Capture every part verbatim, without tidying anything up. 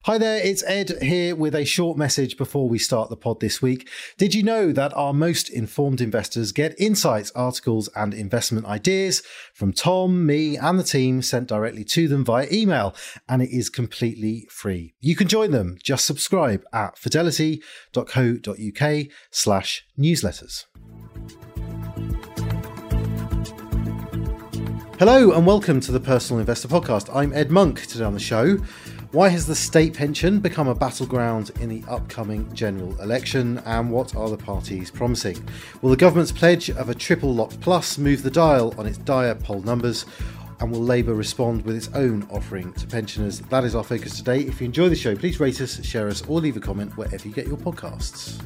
Hi there, it's Ed here with a short message before we start the pod this week. Did you know that our most informed investors get insights, articles, and investment ideas from Tom, me, and the team sent directly to them via email, and it is completely free. You can join them. Just subscribe at fidelity.co.uk slash newsletters. Hello and welcome to the Personal Investor Podcast. I'm Ed Monk. Today on the show, why has the state pension become a battleground in the upcoming general election, and what are the parties promising? Will the government's pledge of a triple lock plus move the dial on its dire poll numbers, and will Labour respond with its own offering to pensioners? That is our focus today. If you enjoy the show, please rate us, share us, or leave a comment wherever you get your podcasts.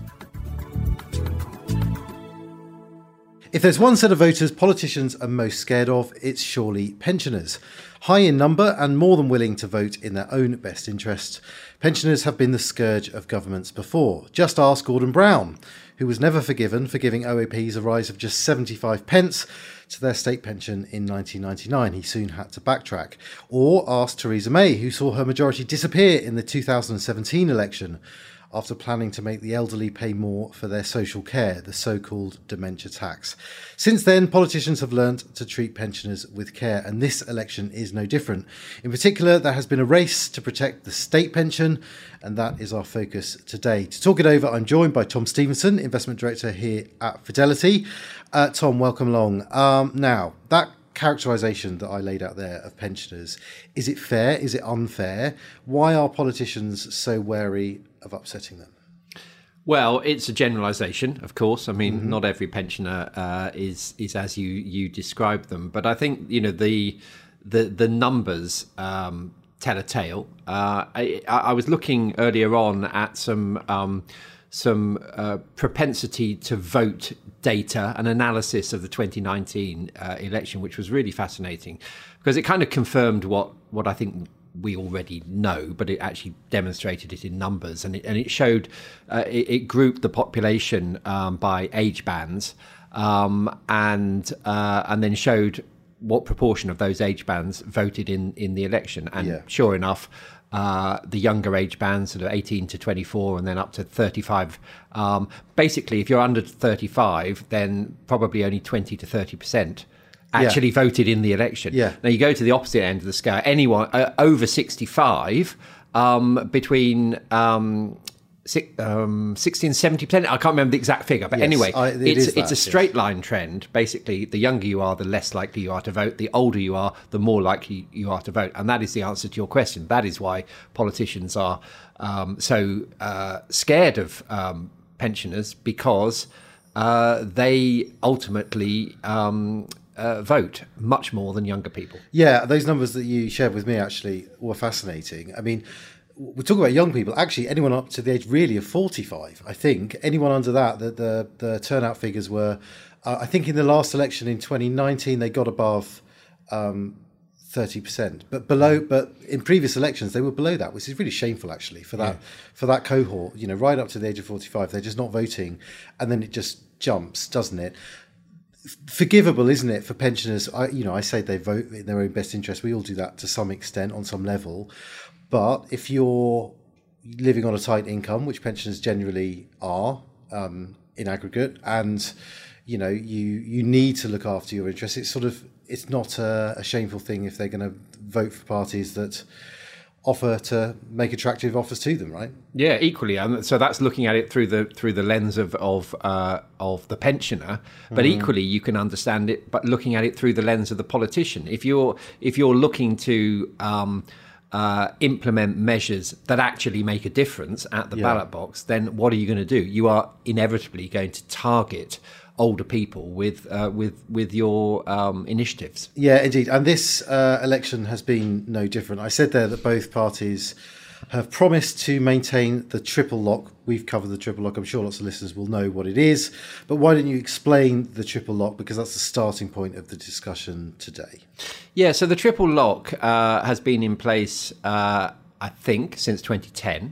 If there's one set of voters politicians are most scared of, it's surely pensioners. High in number and more than willing to vote in their own best interest, pensioners have been the scourge of governments before. Just ask Gordon Brown, who was never forgiven for giving O A Ps a rise of just seventy-five pence to their state pension in nineteen ninety-nine. He soon had to backtrack. Or ask Theresa May, who saw her majority disappear in the two thousand seventeen election after planning to make the elderly pay more for their social care, the so-called dementia tax. Since then, politicians have learnt to treat pensioners with care, and this election is no different. In particular, there has been a race to protect the state pension, and that is our focus today. To talk it over, I'm joined by Tom Stevenson, Investment Director here at Fidelity. Uh, Tom, welcome along. Um, now, that characterisation that I laid out there of pensioners, is it fair? Is it unfair? Why are politicians so wary of upsetting them? Well, it's a generalisation, of course. I mean, Mm-hmm. not every pensioner uh, is is as you you describe them, but I think you know the the the numbers um, tell a tale. Uh, I, I was looking earlier on at some um, some uh, propensity to vote data, an analysis of the twenty nineteen uh, election, which was really fascinating because it kind of confirmed what what I think we already know, but it actually demonstrated it in numbers, and it, and it showed uh, it, it grouped the population um, by age bands, um, and uh, and then showed what proportion of those age bands voted in in the election. And Yeah. sure enough, uh, the younger age bands, sort of eighteen to twenty-four, and then up to thirty-five. Um, basically, if you're under thirty-five, then probably only twenty to thirty percent actually Yeah. voted in the election. Yeah. Now you go to the opposite end of the scale. Anyone uh, over sixty-five, um, between um, six, um, sixty and seventy percent. I can't remember the exact figure, but Yes, anyway, I- it it's is it's that, a straight line trend. Basically, the younger you are, the less likely you are to vote. The older you are, the more likely you are to vote. And that is the answer to your question. That is why politicians are um, so uh, scared of um, pensioners, because uh, they ultimately um, Uh, vote much more than younger people. Yeah, those numbers that you shared with me actually were fascinating. I mean, we talk about young people. Actually, anyone up to the age really of forty-five, I think. Anyone under that, the the, the turnout figures were, uh, I think in the last election in twenty nineteen, they got above um, thirty percent. But below, but in previous elections, they were below that, which is really shameful actually for that, Yeah. for that cohort, you know, right up to the age of forty-five, they're just not voting. And then it just jumps, doesn't it? Forgivable, isn't it, for pensioners? I, you know, I say they vote in their own best interest. We all do that to some extent, on some level. But if you're living on a tight income, which pensioners generally are um, in aggregate, and you know, you you need to look after your interests, it's sort of it's not a, a shameful thing if they're going to vote for parties that offer to make attractive offers to them, right? Yeah, equally, and so that's looking at it through the through the lens of of uh, of the pensioner. But mm. equally, you can understand it, but looking at it through the lens of the politician. If you're if you're looking to um, uh, implement measures that actually make a difference at the Yeah. ballot box, then what are you going to do? You are inevitably going to target older people with uh, with with your um, initiatives. Yeah, indeed. And this uh, election has been no different. I said there that both parties have promised to maintain the triple lock. We've covered the triple lock. I'm sure lots of listeners will know what it is. But why don't you explain the triple lock? Because that's the starting point of the discussion today. Yeah, so the triple lock uh, has been in place, uh, I think, since twenty ten.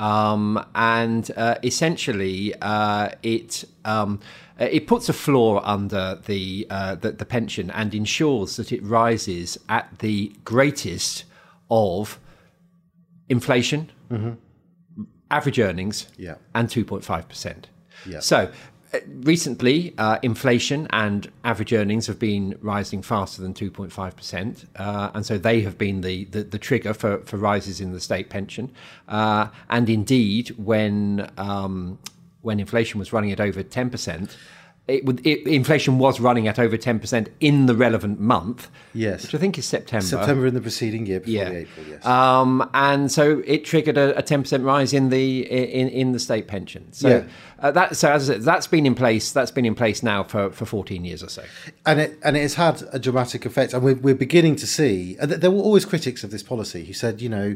Um, and uh, essentially, uh, it um, it puts a floor under the, uh, the the pension and ensures that it rises at the greatest of inflation, mm-hmm. average earnings, yeah. and two point five percent. Yeah. So uh, recently, uh, inflation and average earnings have been rising faster than two point five percent. Uh, and so they have been the, the, the trigger for, for rises in the state pension. Uh, and indeed, when um, when inflation was running at over ten percent, It would, it, inflation was running at over ten percent in the relevant month, yes, which I think is September. September in the preceding year, before yeah. the April, yes. Um, and so it triggered a, a ten percent rise in the in, in the state pension. So yeah. uh, that so as I said, that's been in place. That's been in place now for, for fourteen years or so. And it and it has had a dramatic effect. And we're we're beginning to see. And there were always critics of this policy who said, you know,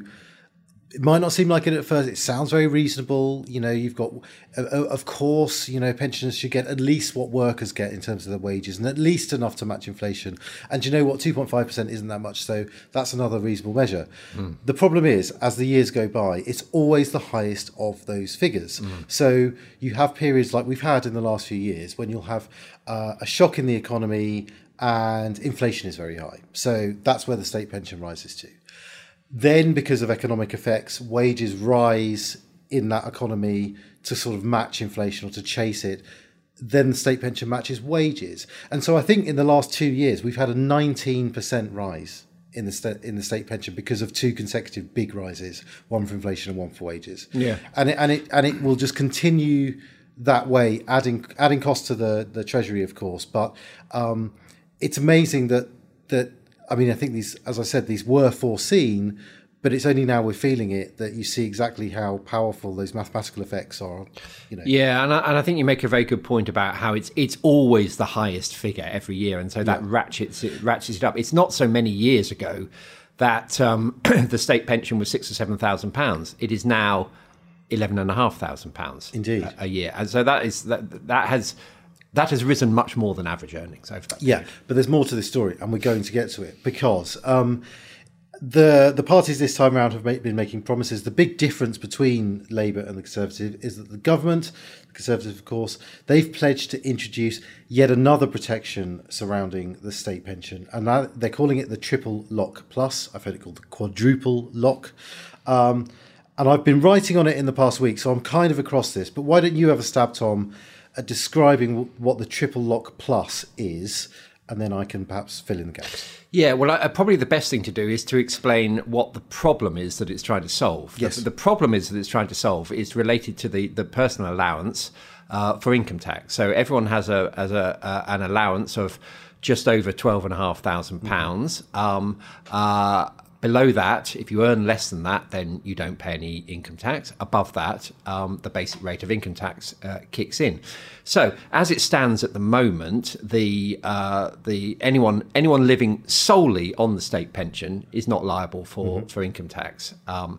it might not seem like it at first. It sounds very reasonable. You know, you've got, uh, of course, you know, pensioners should get at least what workers get in terms of their wages and at least enough to match inflation. And you know what? two point five percent isn't that much. So that's another reasonable measure. Mm. The problem is, as the years go by, it's always the highest of those figures. Mm. So you have periods like we've had in the last few years when you'll have uh, a shock in the economy and inflation is very high. So that's where the state pension rises to. Then, because of economic effects, wages rise in that economy to sort of match inflation or to chase it. Then the state pension matches wages. And so I think in the last two years, we've had a nineteen percent rise in the, sta- in the state pension because of two consecutive big rises, one for inflation and one for wages. Yeah. And it, and it, and it will just continue that way, adding adding costs to the, the Treasury, of course. But um, it's amazing that that... I mean, I think these, as I said, these were foreseen, but it's only now we're feeling it that you see exactly how powerful those mathematical effects are. You know. Yeah, and I, and I think you make a very good point about how it's it's always the highest figure every year, and so that yeah. ratchets it ratchets it up. It's not so many years ago that um, the state pension was six or seven thousand pounds. It is now eleven and a half thousand pounds. Indeed, a, a year, and so that is that that has. That has risen much more than average earnings over that period. Yeah, but there's more to this story, and we're going to get to it because um, the the parties this time around have been making promises. The big difference between Labour and the Conservative is that the government, the Conservative, of course, they've pledged to introduce yet another protection surrounding the state pension, and that, they're calling it the Triple Lock Plus. I've heard it called the Quadruple Lock. Um, and I've been writing on it in the past week, so I'm kind of across this. But why don't you have a stab, Tom, at describing what the Triple Lock Plus is, and then I can perhaps fill in the gaps. Yeah, well, I, probably the best thing to do is to explain what the problem is that it's trying to solve. Yes. The, the problem is that it's trying to solve is related to the, the personal allowance uh, for income tax. So everyone has a as a uh, an allowance of just over twelve and a half thousand pounds. Um, uh, Below that, if you earn less than that, then you don't pay any income tax. Above that, um, the basic rate of income tax uh, kicks in. So, as it stands at the moment, the uh, the anyone anyone living solely on the state pension is not liable for mm-hmm. for income tax. Um,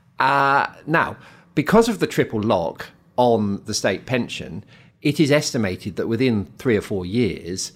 uh, now, because of the triple lock on the state pension, it is estimated that within three or four years.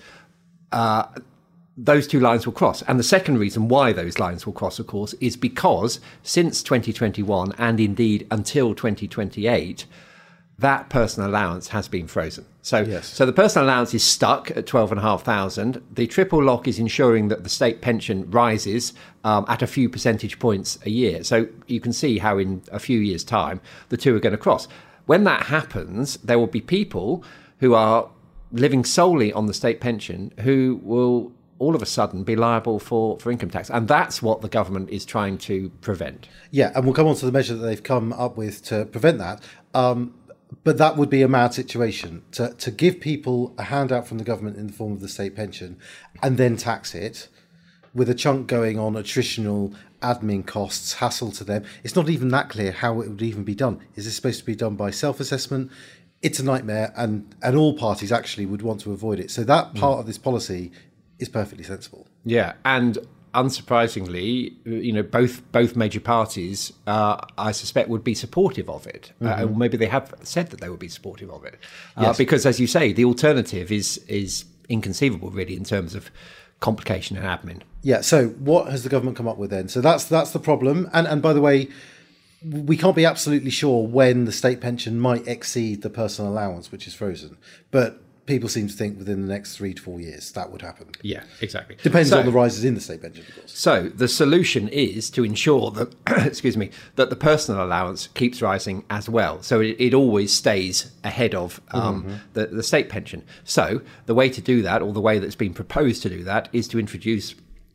Uh, Those two lines will cross. And the second reason why those lines will cross, of course, is because since twenty twenty-one and indeed until twenty twenty-eight, that personal allowance has been frozen. So, yes. so the personal allowance is stuck at twelve and a half thousand. The triple lock is ensuring that the state pension rises um, at a few percentage points a year. So you can see how in a few years' time, the two are going to cross. When that happens, there will be people who are living solely on the state pension who will all of a sudden be liable for, for income tax. And that's what the government is trying to prevent. Yeah, and we'll come on to the measure that they've come up with to prevent that. Um, but that would be a mad situation, to, to give people a handout from the government in the form of the state pension and then tax it with a chunk going on attritional admin costs, hassle to them. It's not even that clear how it would even be done. Is this supposed to be done by self-assessment? It's a nightmare, and, and all parties actually would want to avoid it. So that part mm. of this policy is perfectly sensible. Yeah, and unsurprisingly, you know, both both major parties, uh, I suspect, would be supportive of it. Mm-hmm. Uh, or maybe they have said that they would be supportive of it, uh, yes. because, as you say, the alternative is is inconceivable, really, in terms of complication and admin. Yeah. So, what has the government come up with then? So that's that's the problem. And and by the way, we can't be absolutely sure when the state pension might exceed the personal allowance, which is frozen, but. people seem to think within the next three to four years that would happen. Yeah, exactly. Depends so, on the rises in the state pension, of course. So the solution is to ensure that, excuse me, that the personal allowance keeps rising as well. So it, it always stays ahead of um, mm-hmm. the, the state pension. So the way to do that, or the way that's been proposed to do that, is to introduce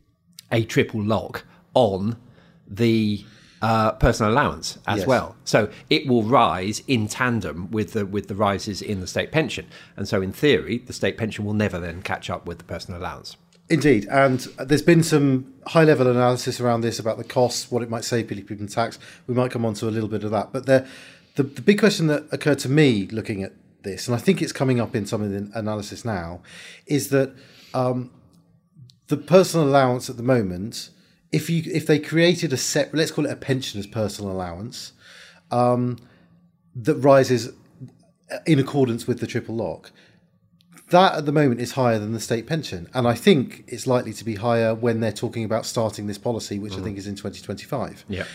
a triple lock on the Uh, personal allowance as yes. well, so it will rise in tandem with the with the rises in the state pension, and so in theory, the state pension will never then catch up with the personal allowance. Indeed, and there's been some high-level analysis around this about the costs, what it might save people in tax. We might come on to a little bit of that, but the, the the big question that occurred to me looking at this, and I think it's coming up in some of the analysis now, is that um, the personal allowance at the moment. If you if they created a set, let's call it a pensioner's personal allowance, um, that rises in accordance with the triple lock, that at the moment is higher than the state pension, and I think it's likely to be higher when they're talking about starting this policy, which mm. I think is in twenty twenty-five. Yeah.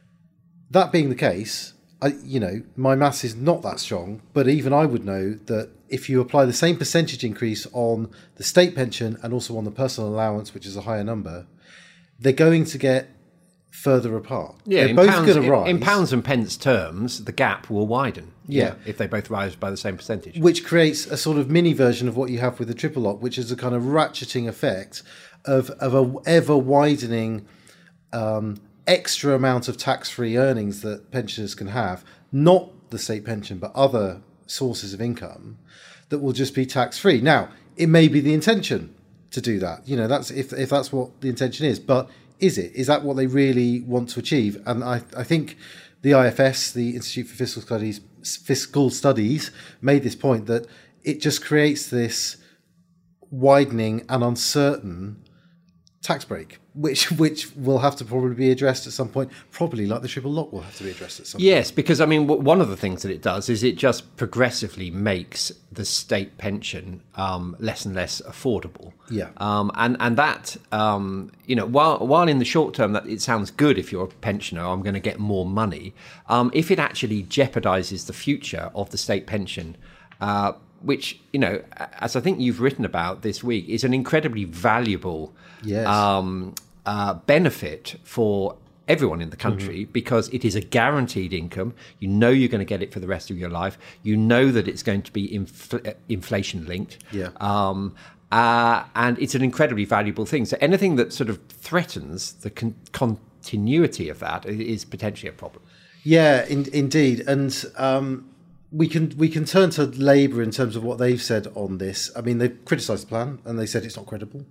That being the case, I you know my maths is not that strong, but even I would know that if you apply the same percentage increase on the state pension and also on the personal allowance, which is a higher number, they're going to get further apart. Yeah, they're both pounds, going to rise. In pounds and pence terms, the gap will widen. Yeah. yeah, if they both rise by the same percentage. Which creates a sort of mini version of what you have with the triple lock, which is a kind of ratcheting effect of, of a ever widening um, extra amount of tax-free earnings that pensioners can have, not the state pension, but other sources of income that will just be tax-free. Now, it may be the intention to do that, you know, that's if if that's what the intention is. But is it? Is that what they really want to achieve? And I, I think the I F S, the Institute for Fiscal Studies, Fiscal Studies, made this point that it just creates this widening and uncertain tax break, which which will have to probably be addressed at some point, probably like the triple lock will have to be addressed at some yes, point. Yes, because, I mean, w- one of the things that it does is it just progressively makes the state pension um, less and less affordable. Yeah. Um, and, and that, um, you know, while while in the short term that it sounds good if you're a pensioner, I'm going to get more money, um, if it actually jeopardizes the future of the state pension, uh, which, you know, as I think you've written about this week, is an incredibly valuable yes. um, uh, benefit for everyone in the country, mm-hmm. because it is a guaranteed income. You know you're going to get it for the rest of your life. You know that it's going to be infl- inflation linked. Yeah. Um, uh, and it's an incredibly valuable thing. So anything that sort of threatens the con- continuity of that is potentially a problem. Yeah, in, indeed. And um, we can we can turn to Labour in terms of what they've said on this. I mean, they've criticised the plan and they said it's not credible.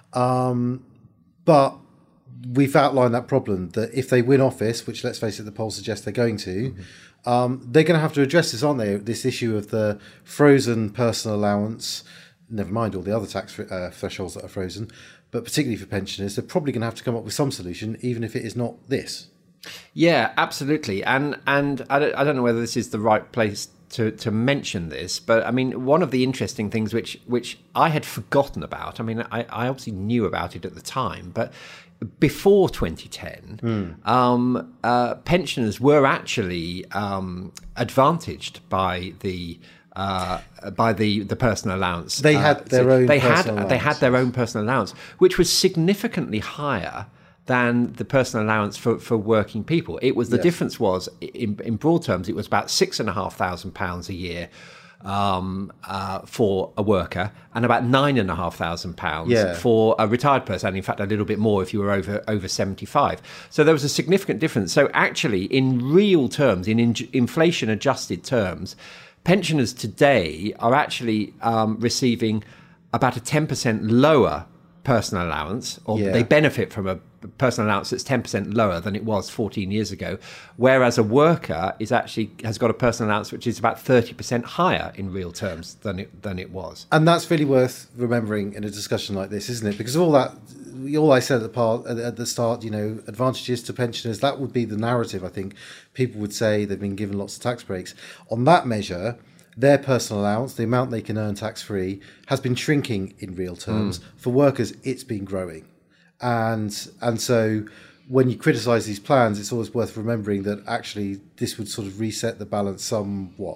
Um, but we've outlined that problem that if they win office, which let's face it, the polls suggest they're going to, mm-hmm. um, they're going to have to address this, aren't they? This issue of the frozen personal allowance, never mind all the other tax uh, thresholds that are frozen, but particularly for pensioners, they're probably going to have to come up with some solution, even if it is not this. Yeah, absolutely. And and I don't, I don't know whether this is the right place to, to mention this, but I mean, one of the interesting things which which I had forgotten about, I mean, I, I obviously knew about it at the time, but before twenty ten, mm. um, uh, pensioners were actually um, advantaged by the uh, by the, the personal allowance. They had uh, their so own they personal had allowance. They had their own personal allowance, which was significantly higher than the personal allowance for, for working people. It was the yes. difference was in, in broad terms, it was about six and a half thousand pounds a year um, uh, for a worker, and about nine and a half thousand pounds yeah. for a retired person. In fact, a little bit more if you were over over seventy-five. So there was a significant difference. So actually, in real terms, in, in inflation adjusted terms, pensioners today are actually um, receiving about a ten percent lower personal allowance, or yeah. they benefit from a personal allowance that's ten percent lower than it was fourteen years ago, whereas a worker is actually has got a personal allowance which is about thirty percent higher in real terms than it than it was. And that's really worth remembering in a discussion like this, isn't it? Because of all that, all I said at the part at the start, you know, advantages to pensioners, that would be the narrative. I think people would say they've been given lots of tax breaks. On that measure, their personal allowance, the amount they can earn tax-free, has been shrinking in real terms. Mm. For workers, it's been growing. And and so when you criticise these plans, it's always worth remembering that actually this would sort of reset the balance somewhat.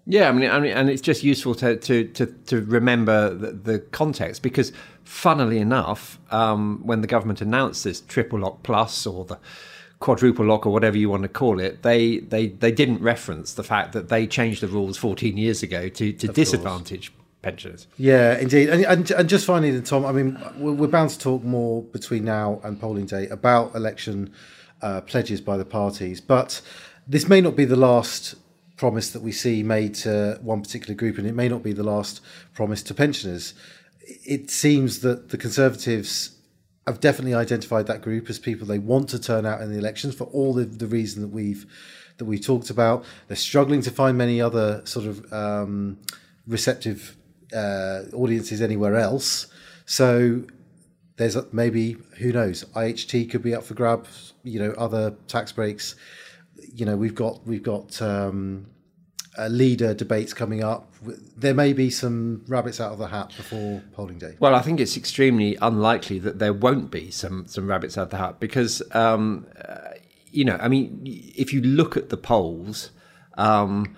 Yeah, I mean, I mean, and it's just useful to to to, to remember the, the context, because, funnily enough, um, when the government announced this triple lock plus or the quadruple lock or whatever you want to call it, they they they didn't reference the fact that they changed the rules fourteen years ago to to of disadvantage course. pensioners. Yeah, indeed, and, and and just finally, then, Tom, I mean, we're bound to talk more between now and polling day about election uh, pledges by the parties, but this may not be the last promise that we see made to one particular group, and it may not be the last promise to pensioners. It seems that the Conservatives have definitely identified that group as people they want to turn out in the elections for all the, the reason that we've that we talked about. They're struggling to find many other sort of um, receptive uh, audiences anywhere else. So there's maybe, who knows, I H T could be up for grabs. You know, other tax breaks. You know, we've got we've got um, uh, leader debates coming up. There may be some rabbits out of the hat before polling day. Well, I think it's extremely unlikely that there won't be some some rabbits out of the hat, because um, uh, you know, I mean, if you look at the polls, um,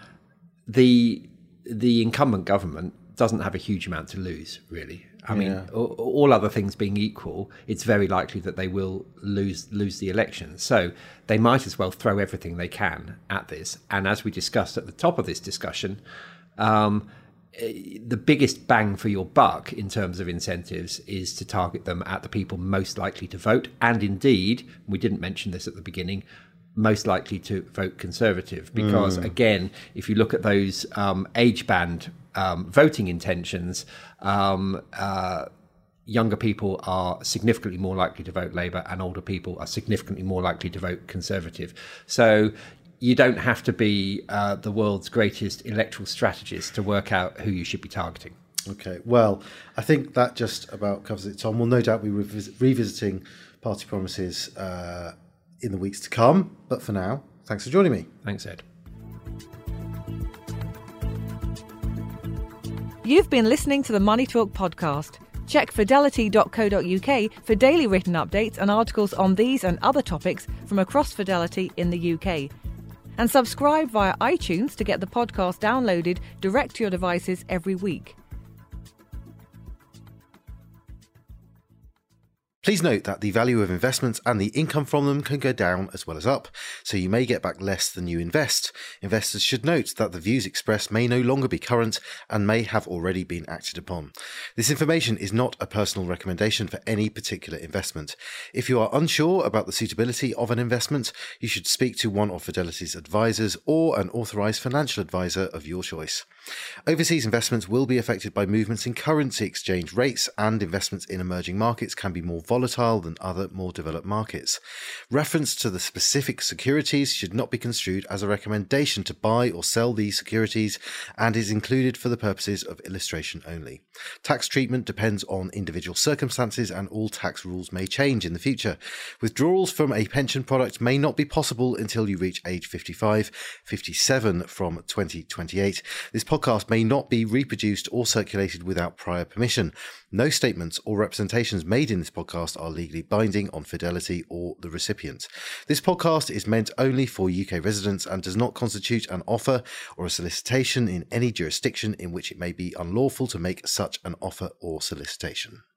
the the incumbent government doesn't have a huge amount to lose, really. I yeah. mean, all other things being equal, it's very likely that they will lose lose the election. So they might as well throw everything they can at this. And as we discussed at the top of this discussion, um, the biggest bang for your buck in terms of incentives is to target them at the people most likely to vote. And indeed, we didn't mention this at the beginning, most likely to vote Conservative. Because, mm. again, if you look at those um, age band Um, voting intentions, um, uh, younger people are significantly more likely to vote Labour, and older people are significantly more likely to vote Conservative. So you don't have to be uh, the world's greatest electoral strategist to work out who you should be targeting. Okay, well, I think that just about covers it, Tom. We'll no doubt be revis- revisiting party promises uh, in the weeks to come. But for now, thanks for joining me. Thanks, Ed. You've been listening to the Money Talk podcast. Check fidelity dot co dot uk for daily written updates and articles on these and other topics from across Fidelity in the U K. And subscribe via iTunes to get the podcast downloaded direct to your devices every week. Please note that the value of investments and the income from them can go down as well as up, so you may get back less than you invest. Investors should note that the views expressed may no longer be current and may have already been acted upon. This information is not a personal recommendation for any particular investment. If you are unsure about the suitability of an investment, you should speak to one of Fidelity's advisors or an authorised financial advisor of your choice. Overseas investments will be affected by movements in currency exchange rates, and investments in emerging markets can be more volatile than other more developed markets. Reference to the specific securities should not be construed as a recommendation to buy or sell these securities, and is included for the purposes of illustration only. Tax treatment depends on individual circumstances, and all tax rules may change in the future. Withdrawals from a pension product may not be possible until you reach age fifty-five, fifty-seven from twenty twenty-eight. This podcast may not be reproduced or circulated without prior permission. No statements or representations made in this podcast are legally binding on Fidelity or the recipient. This podcast is meant only for U K residents and does not constitute an offer or a solicitation in any jurisdiction in which it may be unlawful to make such an offer or solicitation.